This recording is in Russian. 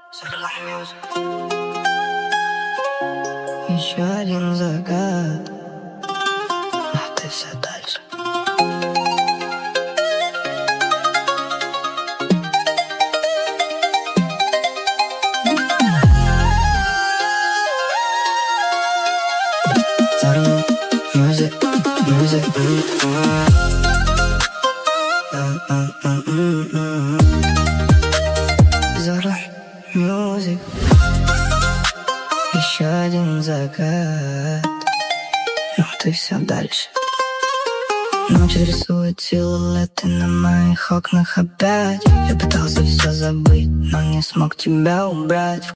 Еще один загад, но ты все дальше. Зарно, music, music. Зорро, music. Еще один закат, но ты все дальше. Ночь рисует силуэты на моих окнах опять. Я пытался все забыть, но не смог тебя убрать.